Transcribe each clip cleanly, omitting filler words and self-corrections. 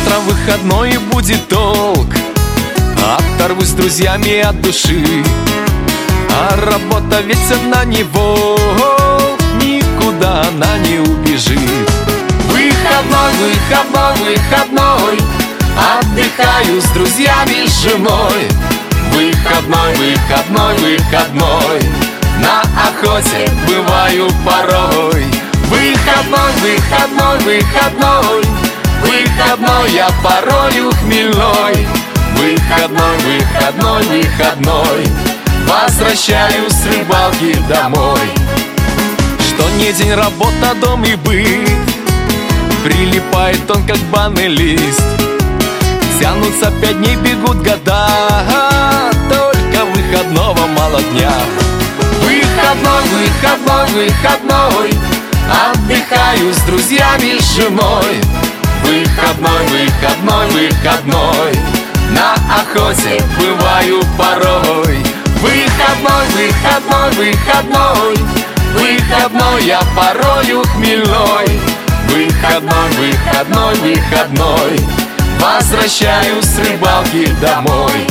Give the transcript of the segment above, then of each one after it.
Завтра выходной и будет толк. Оторвусь с друзьями от души, а работа ведь одна него, никуда она не убежит. Выходной, выходной, выходной, отдыхаю с друзьями, с женой. Выходной, выходной, выходной, на охоте бываю порой. Выходной, выходной, выходной, выходной, я порою хмельной. Выходной, выходной, выходной, возвращаюсь с рыбалки домой. Что не день, работа, дом и быт, прилипает он, как банный лист. Тянутся 5 дней, бегут года, только выходного мало дня. Выходной, выходной, выходной, отдыхаю с друзьями, с женой. Выходной, выходной, выходной, на охоте бываю порой. Выходной, выходной, выходной, выходной, я порою хмельной. Выходной, выходной, выходной, возвращаюсь с рыбалки домой.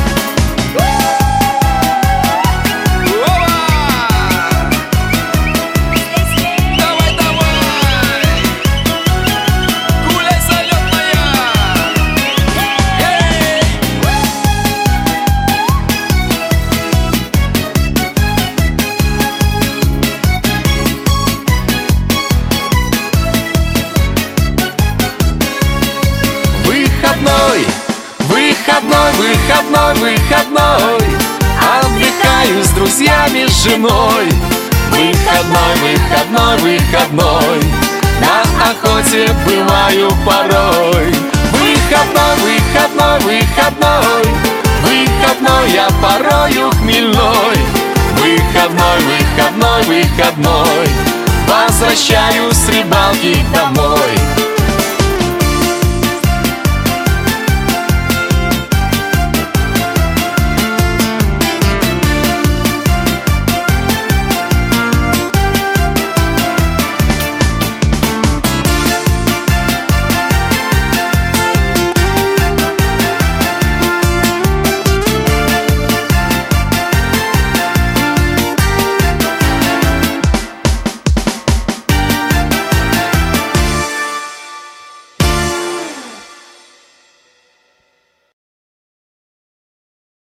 Выходной, выходной, выходной, выходной, отдыхаю с друзьями, с женой. Выходной, выходной, выходной, на охоте бываю порой. Выходной, выходной, выходной, выходной, я порою хмельной. Выходной, выходной, выходной, возвращаюсь с рыбалки домой.